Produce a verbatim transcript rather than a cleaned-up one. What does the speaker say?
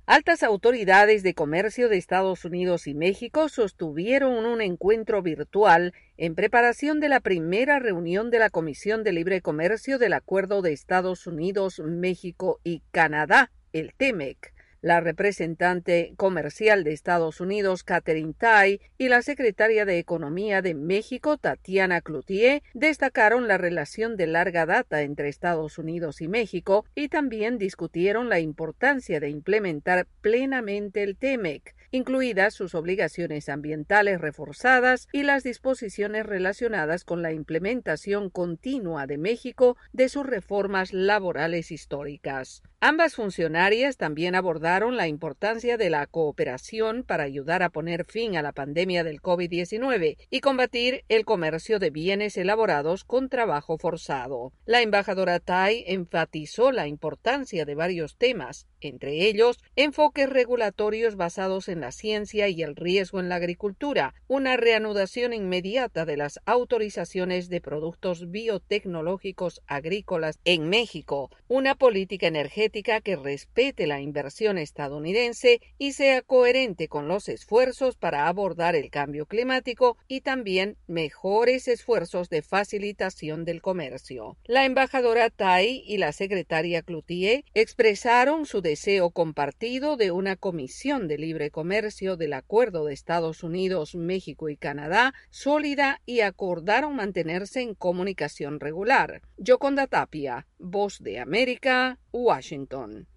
Altas autoridades de comercio de Estados Unidos y México sostuvieron un encuentro virtual en preparación de la primera reunión de la Comisión de Libre Comercio del Acuerdo de Estados Unidos, México y Canadá, el T M E C. La representante comercial de Estados Unidos, Katherine Tai, y la secretaria de Economía de México, Tatiana Cloutier, destacaron la relación de larga data entre Estados Unidos y México y también discutieron la importancia de implementar plenamente el T M E C, incluidas sus obligaciones ambientales reforzadas y las disposiciones relacionadas con la implementación continua de México de sus reformas laborales históricas. Ambas funcionarias también abordaron la importancia de la cooperación para ayudar a poner fin a la pandemia del COVID diecinueve y combatir el comercio de bienes elaborados con trabajo forzado. La embajadora Tai enfatizó la importancia de varios temas, entre ellos enfoques regulatorios basados en la ciencia y el riesgo en la agricultura, una reanudación inmediata de las autorizaciones de productos biotecnológicos agrícolas en México, una política energética que respete la inversión estadounidense y sea coherente con los esfuerzos para abordar el cambio climático y también mejores esfuerzos de facilitación del comercio. La embajadora Tai y la secretaria Cloutier expresaron su deseo compartido de una comisión de libre comercio del Acuerdo de Estados Unidos, México y Canadá sólida y acordaron mantenerse en comunicación regular. Yoconda Tapia, Voz de América, Washington.